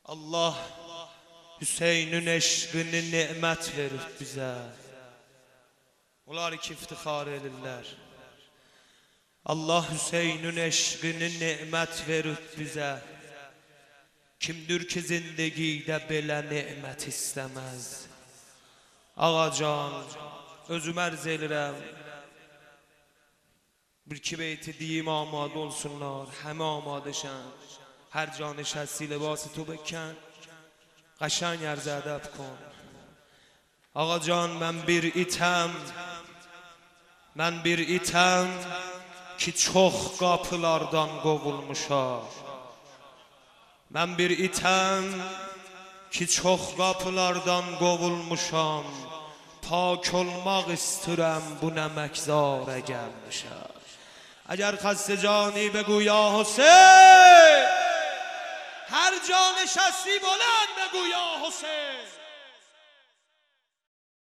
Allah Hüseyin'in eşqini ni'mət verib bizə. Onlar ki iftixar edirlər. Allah Hüseyin'in eşqini ni'mət verib bizə. Kimdir ki zindegidə belə ni'mət istəməz. Ağacan, özüm ərz edirəm. Bir iki beyti deyim amadə olsunlar. Həmə amadəşən. Hər can nشستی لباس تو بکن قشنگ عرض ادب کن. آقا جان من bir itəm ki çox qapılardan qovulmuşam. Mən bir itəm ki çox qapılardan qovulmuşam. Pak olmaq istəyirəm bu nə məkzara gəlmişəm. اگر خسته جانی بگو یا حسین، هر جا نشستی بلند بگو یا حسین.